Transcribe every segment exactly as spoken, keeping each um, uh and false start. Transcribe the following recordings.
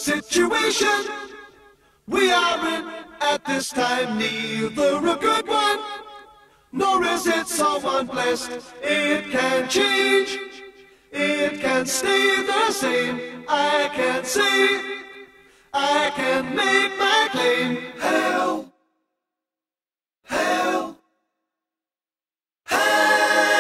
situation we are in at this time, neither a good one, nor is it someone blessed. It can change, it can stay the same. I can say, I can make my claim. Hell, hell, hell.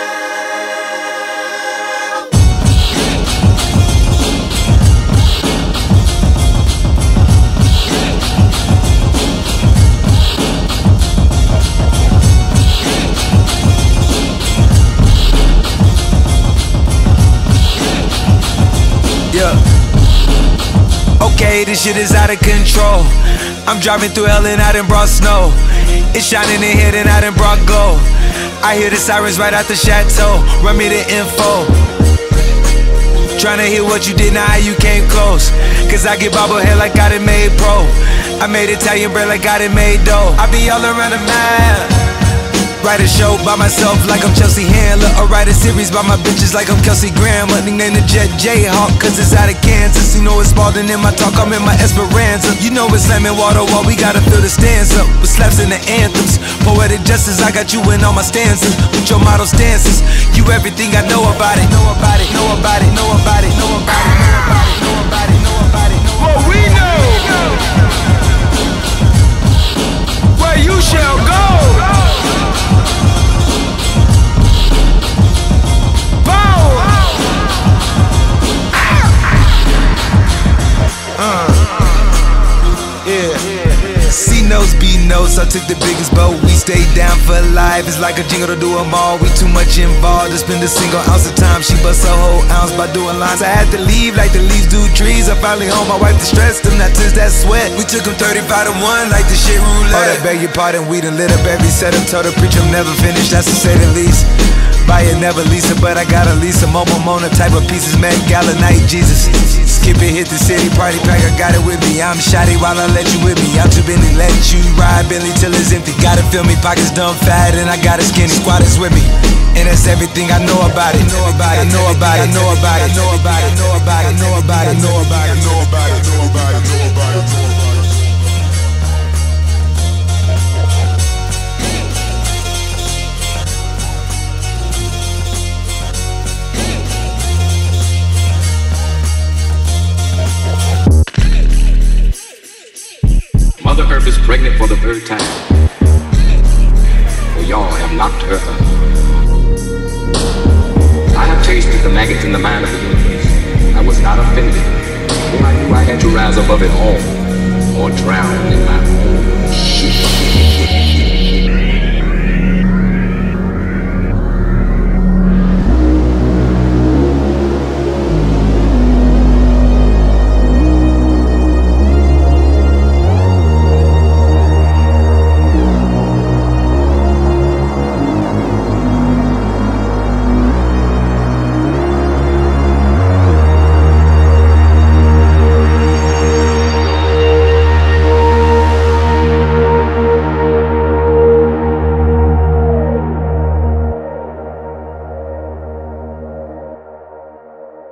Yeah. Okay, this shit is out of control. I'm driving through hell and I done brought snow. It's shining in here and I done brought gold. I hear the sirens right out the chateau. Run me the info. Tryna hear what you did, now how you came close. Cause I get bobblehead like I done made pro. I made Italian bread like I done made dough. I be all around the map. Write a show by myself like I'm Chelsea Handler. Or write a series by my bitches like I'm Kelsey Grammer. Nickname the Jet Jayhawk cause it's out of Kansas. You know it's Spalding in my talk, I'm in my Esperanza. You know it's slamming water while we gotta fill the stanza with slaps in the anthems. Poetic justice, I got you in all my stanzas with your model stances. You everything I know about it. Know about it, know about it, know about it, know about it, know about it, know about it, know about it, know about it. What we know, where you shall go. C-notes, B-notes, I took the biggest boat. We stayed down for life. It's like a jingle to do them all. We too much involved to spend a single ounce of time. She bust a whole ounce by doing lines. I had to leave like the leaves do trees. I finally home, my wife distressed them, not since that sweat. We took them thirty-five to one like the shit roulette. Oh, that beg your pardon, we done lit up every setup. Told the preacher I'm never finished, that's to say the least. Buy it, never lease it, but I got a Lisa Momo Mona type of pieces. Met Gala night, Jesus. Skip it, hit the city, party pack, I got it with me. I'm shotty while I let you with me. I'm too busy, let you ride Bentley till it's empty. Gotta feel me, pockets dumb fat, and I got a skinny squad is with me. And that's everything I know about it. Know about it, know about it, know about it, know about it, know about it, know about it, know about it, know about it, know about it, know about it, know about it. Mother Earth is pregnant for the third time, for y'all have knocked her up. I have tasted the maggots in the mind of the universe. I was not offended, for I knew I had to rise above it all, or drown in my own shit.